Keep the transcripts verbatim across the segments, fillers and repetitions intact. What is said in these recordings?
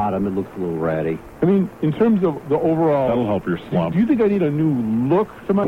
bottom, it looks a little ratty. I mean, in terms of the overall... That'll help your slump. Do you think I need a new look to my...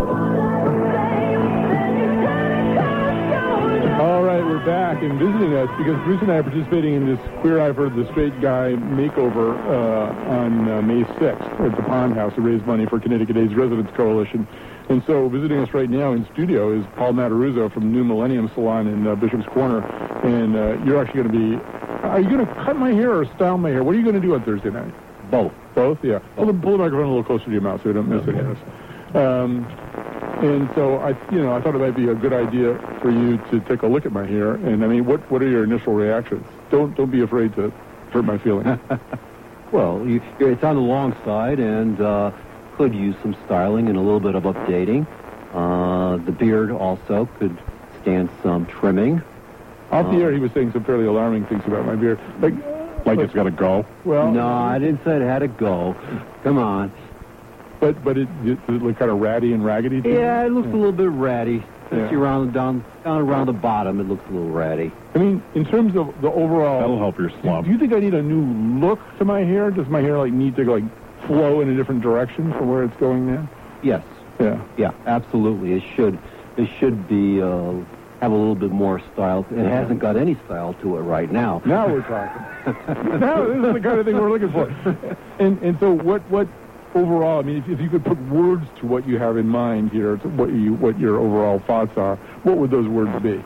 All right, we're back, and visiting us, because Bruce and I are participating in this Queer Eye for the Straight Guy makeover uh, on uh, May sixth at the Pond House to raise money for Connecticut AIDS Residents Coalition. And so visiting us right now in studio is Paul Mataruzzo from New Millennium Salon in uh, Bishop's Corner. And uh, you're actually going to be... Are you going to cut my hair or style my hair? What are you going to do on Thursday night? Both. Both? Yeah. Pull the, pull the microphone a little closer to your mouth so we don't miss any of this. Um, and so I, you know, I thought it might be a good idea for you to take a look at my hair. And I mean, what what are your initial reactions? Don't don't be afraid to hurt my feelings. Well, you, it's on the long side, and uh, could use some styling and a little bit of updating. Uh, the beard also could stand some trimming. Off the uh, air, he was saying some fairly alarming things about my beard, like Like it's got to go? Well, no, I didn't say it had to go. Come on. But but it, it, it looked kind of ratty and raggedy to you? Yeah, it looks Yeah. a little bit ratty. Yeah. See around down down around the bottom, it looks a little ratty. I mean, in terms of the overall... That'll help your slump. Do you think I need a new look to my hair? Does my hair like need to like flow in a different direction from where it's going now? Yes. Yeah. Yeah, absolutely. It should it should be uh, have a little bit more style. It hasn't got any style to it right now. Now we're talking. Now this is the kind of thing we're looking for. And and so what what overall? I mean, if, if you could put words to what you have in mind here, to what you what your overall thoughts are, what would those words be?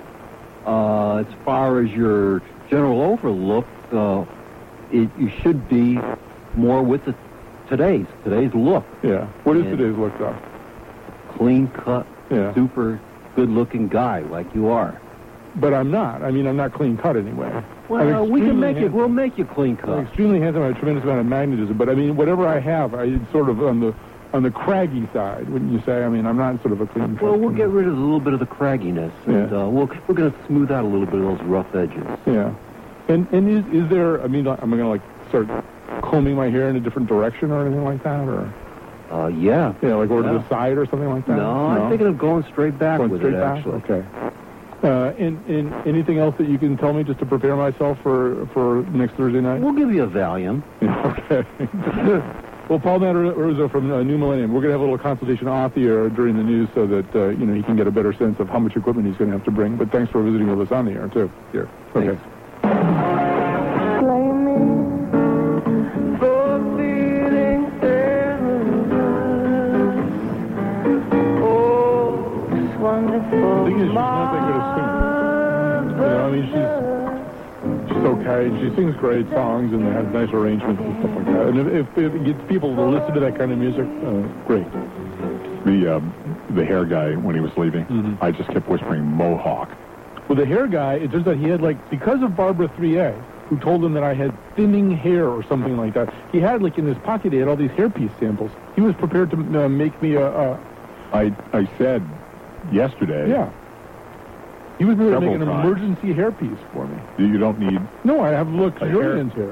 Uh, as far as your general overlook, uh, it, you should be more with the today's today's look. Yeah. What is And- today's look, though? Clean cut, Yeah. super good looking guy like you are. But I'm not. I mean, I'm not clean cut anyway. Well, I'm we can extremely make it. handsome. We'll make you clean I'm cut. extremely handsome. I have a tremendous amount of magnetism. But I mean, whatever I have, I it's sort of on the on the craggy side, wouldn't you say? I mean, I'm not sort of a clean cut. Well, we'll get rid of a little bit of the cragginess, and Yeah. uh, we'll, we're going to smooth out a little bit of those rough edges. Yeah. And and is is there? I mean, am I going to like start combing my hair in a different direction or anything like that, or Uh, yeah. yeah, like over to Yeah. the side or something like that? No, I'm thinking of going straight back Going with straight it, back? actually. Okay. Uh, and, and anything else that you can tell me just to prepare myself for, for next Thursday night? We'll give you a Valium. Okay. Well, Paul Mataruzzo from uh, New Millennium, we're going to have a little consultation off the air during the news so that, uh, you know, he can get a better sense of how much equipment he's going to have to bring. But thanks for visiting with us on the air, too. Here. Okay. Thanks. The thing is, she's not that good at singing. You know, I mean, she's she's okay. She sings great songs and has nice arrangements and stuff like that. And if, if, if it gets people to listen to that kind of music, uh, great. The um, the hair guy, when he was leaving, Mhm. I just kept whispering Mohawk. Well, the hair guy, it turns out he had, like, because of Barbara three A, who told him that I had thinning hair or something like that, he had, like, in his pocket, he had all these hairpiece samples. He was prepared to uh, make me a, a... I I said yesterday, Yeah. He was going to make Several an times. emergency hairpiece for me. you you don't need... No, I have luxuriant hair.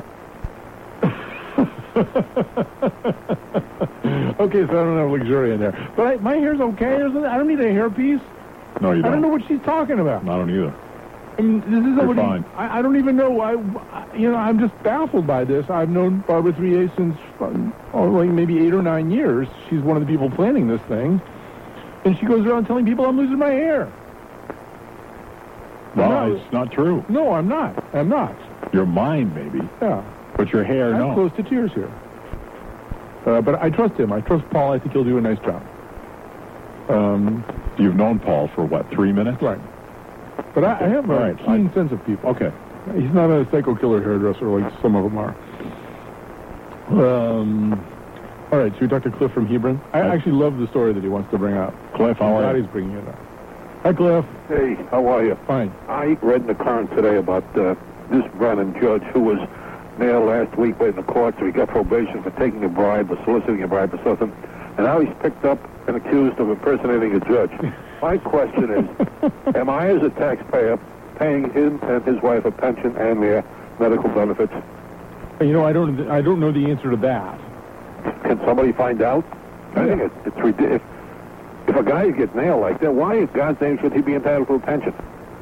Okay, so I don't have luxuriant hair. But I, my hair's okay. Isn't it? I don't need a hairpiece. No, you I don't. don't know what she's talking about. I don't either. I mean, this is You're what fine. I, I don't even know. I, I- you know, I'm just baffled by this. I've known Barbara three A since, um, oh, like maybe eight or nine years. She's one of the people planning this thing. And she goes around telling people I'm losing my hair. Well, No. it's not true. No, I'm not. I'm not. Your mind, maybe, Yeah. but your hair, I'm no. close to tears here. Uh, but I trust him. I trust Paul. I think he'll do a nice job. Um, You've known Paul for, what, three minutes? right. But I, I have a All right, keen I- sense of people. Okay. He's not a psycho killer hairdresser like some of them are. Um, all right, should we talk to Cliff from Hebron? I Hi. actually love the story that he wants to bring up. Cliff, how I'm are glad you? he's bringing it up. Hi, Cliff. Hey, how are you? Fine. I read in the Current today about uh, this Brennan judge who was nailed last week by the court, so he got probation for taking a bribe or soliciting a bribe or something, and now he's picked up and accused of impersonating a judge. My question is, am I as a taxpayer paying him and his wife a pension and their medical benefits? You know, I don't, I don't know the answer to that. Can somebody find out? I think it's, it's ridiculous. If, if a guy gets nailed like that, why in God's name should he be entitled to a pension?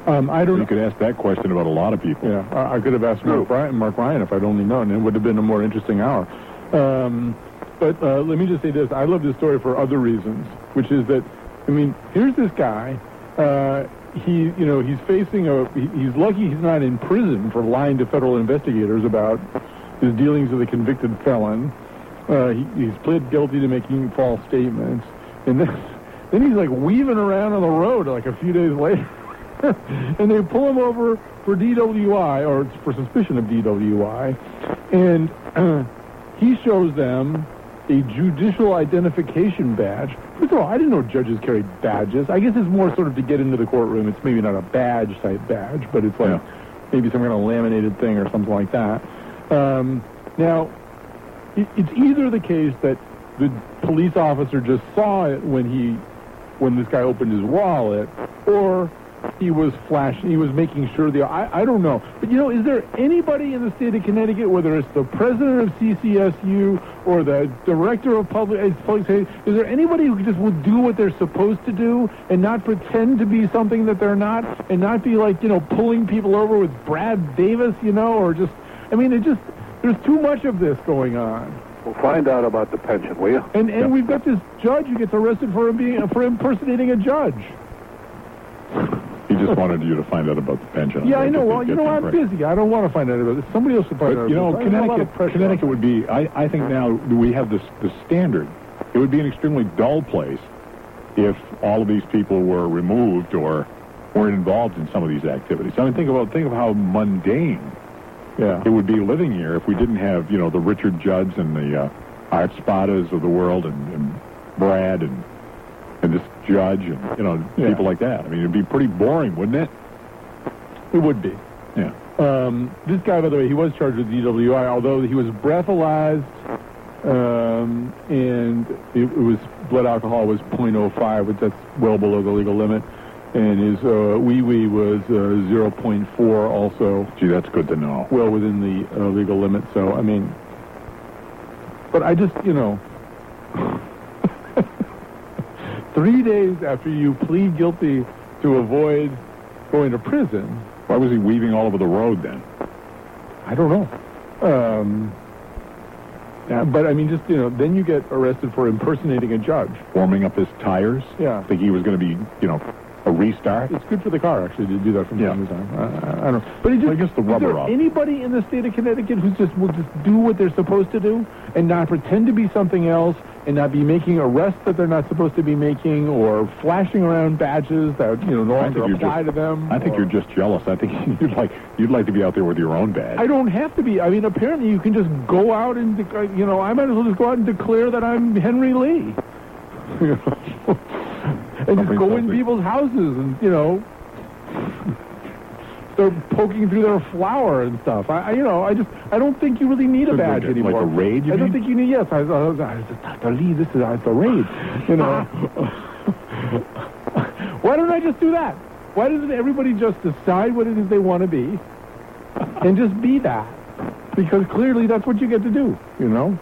Um, I don't You know. could ask that question about a lot of people. Yeah, I, I could have asked Mark Ryan, Mark Ryan if I'd only known. It would have been a more interesting hour. Um, but uh, let me just say this. I love this story for other reasons, which is that, I mean, here's this guy. Uh, he, you know, he's facing a, he, he's lucky he's not in prison for lying to federal investigators about his dealings with a convicted felon. Uh, he, he's pled guilty to making false statements. And then, then he's like weaving around on the road like a few days later. And they pull him over for D W I, or for suspicion of D W I. And uh, he shows them a judicial identification badge. First of all, I didn't know judges carried badges. I guess it's more sort of to get into the courtroom. It's maybe not a badge type badge, but it's like Yeah. maybe some kind of laminated thing or something like that. Um, now, it, it's either the case that the police officer just saw it when he, when this guy opened his wallet, or he was flashing, he was making sure the, I, I don't know. But, you know, is there anybody in the state of Connecticut, whether it's the president of C C S U or the director of public, public safety, is there anybody who just will do what they're supposed to do and not pretend to be something that they're not, and not be like, you know, pulling people over with Brad Davis, you know, or just, I mean, it just, there's too much of this going on. Well, find out about the pension, will you? And and we've got this judge who gets arrested for being for impersonating a judge. He just wanted you to find out about the pension. Yeah, I know. Get- Well, get you know, the I'm impression. busy. I don't want to find out about it. Somebody else should find out. But, you know, about it. I have a lot of Connecticut, pressure Connecticut on would be, I, I think now we have this, this standard. It would be an extremely dull place if all of these people were removed or weren't involved in some of these activities. I mean, think about, think of how mundane Yeah. it would be living here if we didn't have, you know, the Richard Judds and the uh, Art Spadas of the world and, and Brad and and this judge and, you know, Yeah. people like that. I mean, it'd be pretty boring, wouldn't it? It would be. Yeah. Um, this guy, by the way, he was charged with D W I, although he was breathalyzed, um, and it, it was blood alcohol was point oh five, which that's well below the legal limit, and his uh, wee wee was uh, zero point four, also Gee, that's good to know. well within the uh, legal limit. So, I mean, but I just, you know, three days after you plead guilty to avoid going to prison. Why was he weaving all over the road then? I don't know. Um, yeah, but I mean, just, you know, then you get arrested for impersonating a judge. Warming up his tires? Yeah. Think he was going to be, you know, a restart? It's good for the car, actually, to do that from Yeah. time to time. I, I don't know. But it just, I guess the is rubber there off. anybody in the state of Connecticut who just will just do what they're supposed to do and not pretend to be something else and not be making arrests that they're not supposed to be making, or flashing around badges that, you know, no I longer think you're apply just- to them? I think or- you're just jealous. I think you'd like you'd like to be out there with your own badge. I don't have to be. I mean, apparently you can just go out and, dec- you know, I might as well just go out and declare that I'm Henry Lee. You know? And just Something- go in something. people's houses and, you know, start poking through their flour and stuff. I, I you know, I just, I don't think you really need a So badge like a- anymore. like a raid, you I don't mean? think you need, yes. I, I, I, Doctor Lee, this is it's a raid. You know. Why don't I just do that? Why doesn't everybody just decide what it is they want to be and just be that? Because clearly that's what you get to do, you know?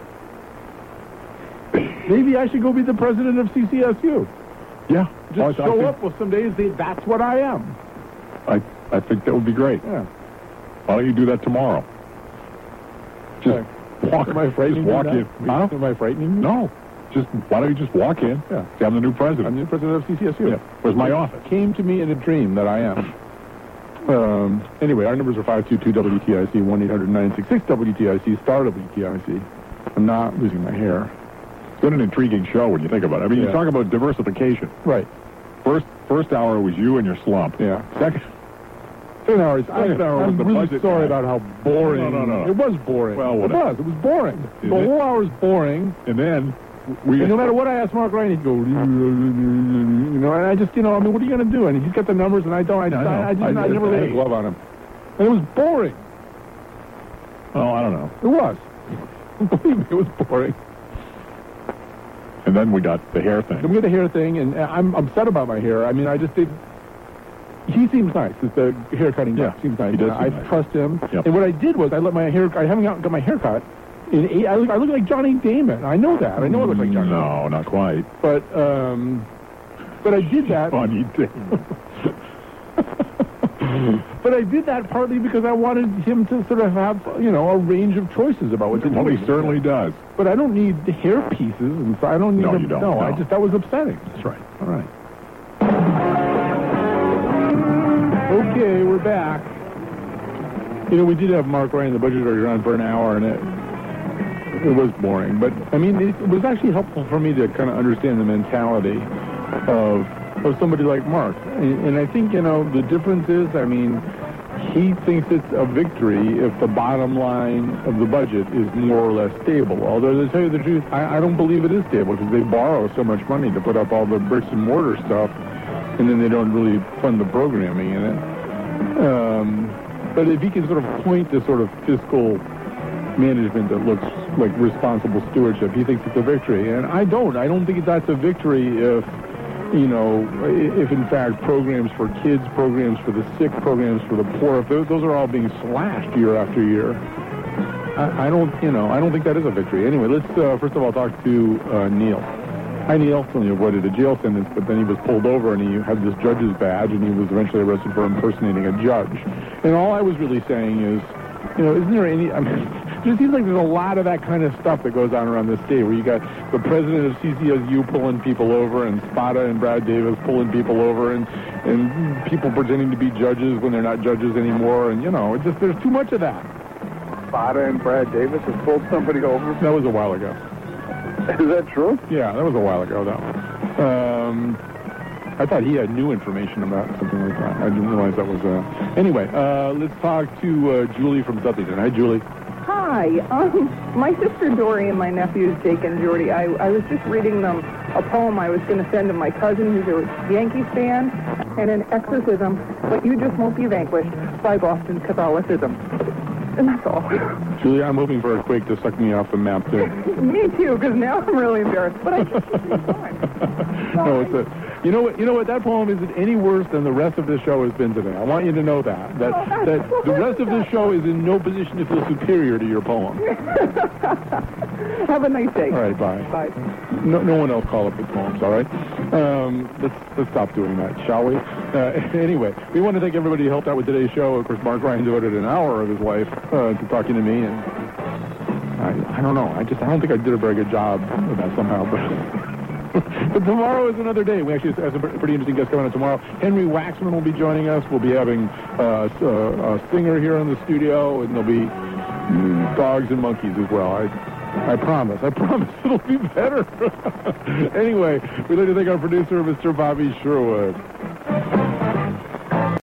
Maybe I should go be the president of C C S U. Yeah. Just Oh, I show think- up with some days, say, that's what I am. I, I think that would be great. Yeah. Why don't you do that tomorrow? Just Okay. walk. Am I frightening Just walk you in. now? Huh? Am I frightening you? No. Just why don't you just walk in? Yeah. Say, I'm the new president. I'm the president of C C S U. Yeah. Where's my office? Came to me in a dream that I am. Um, anyway, our numbers are five two two W T I C, one eight hundred nine six six W T I C, star W T I C. I'm not losing my hair. It's been an intriguing show when you think about it. I mean, Yeah. you talk about diversification. Right. First first hour was you and your slump. Yeah. Second, Second hour is, Second I, hour was I'm the really budget sorry guy. about how boring. No, no, no. It was boring. Well, it whatever. was. It was boring. Is the it? whole hour is boring. and then we. And no matter what I asked Mark Ryan, he'd go, you know, and I just, you know, I mean, what are you going to do? And he's got the numbers, and I don't. I, I know. I, I, just, I I, did. never laid a Hey. glove on him. And it was boring. Oh, I don't know. It was. Believe me, it was boring. And then we got the hair Then thing. we had the hair thing, and I'm upset about my hair. I mean, I just did. He seems nice. It's the hair cutting guy Yeah, seems nice. he does I seem nice. trust him. Yep. And what I did was I let my hair. I haven't got, got my hair cut. In eight, I look. I look like Johnny Damon. I know that. I know I look like Johnny. No, not quite. But um, but I did that. Funny thing. but I did that partly because I wanted him to sort of have, you know, a range of choices about what to do. Well, he certainly does. But I don't need hair pieces, and so I don't need No, them. you don't, No, no. I just, that was upsetting. That's right. All right. Okay, we're back. You know, we did have Mark Ryan, the budget director, on for an hour, and it it was boring. But, I mean, it was actually helpful for me to kind of understand the mentality of of somebody like Mark. And, and I think, you know, the difference is, I mean, he thinks it's a victory if the bottom line of the budget is more or less stable. Although, to tell you the truth, I, I don't believe it is stable because they borrow so much money to put up all the bricks and mortar stuff, and then they don't really fund the programming in it. Um, but if he can sort of point to sort of fiscal management that looks like responsible stewardship, he thinks it's a victory. And I don't. I don't think that's a victory if, you know, if in fact programs for kids, programs for the sick, programs for the poor, if those, those are all being slashed year after year. I, I don't, you know, I don't think that is a victory. Anyway, let's uh, first of all talk to uh, Neil. Hi, Neil. He avoided a jail sentence, but then he was pulled over and he had this judge's badge, and he was eventually arrested for impersonating a judge. And all I was really saying is, you know, isn't there any, I mean, it just seems like there's a lot of that kind of stuff that goes on around this state, where you got the president of C C S U pulling people over, and Spada and Brad Davis pulling people over, and, and people pretending to be judges when they're not judges anymore, and, you know, it just, there's too much of that. Spada and Brad Davis have pulled somebody over? That was a while ago. Is that true? Yeah, that was a while ago, though. Um, I thought he had new information about something like that. I didn't realize that was... Uh... Anyway, uh, let's talk to uh, Julie from Southington. Hi, Julie. Hi. Um, my sister Dory and my nephews Jake and Jordy, I, I was just reading them a poem I was going to send to my cousin who's a Yankees fan, and an exorcism, but you just won't be vanquished by Boston Catholicism. And that's all. Julie, I'm hoping for a quake to suck me off the map, too. Me too, because now I'm really embarrassed. But I just think it's fun. No, it's a... You know what? You know what? That poem isn't any worse than the rest of this show has been today. I want you to know that. That Oh, that the rest of this show is in no position to feel superior to your poem. Have a nice day. All right, bye. Bye. No, no one else call up the poems. All right. Um, let's let's stop doing that, shall we? Uh, anyway, we want to thank everybody who helped out with today's show. Of course, Mark Ryan devoted an hour of his life uh, to talking to me, and I, I don't know. I just I don't think I did a very good job of that somehow, but. But tomorrow is another day. We actually have some pretty interesting guests coming on tomorrow. Henry Waxman will be joining us. We'll be having uh, a singer here in the studio, and there'll be mm, dogs and monkeys as well. I, I promise. I promise it'll be better. Anyway, we'd like to thank our producer, Mister Bobby Sherwood.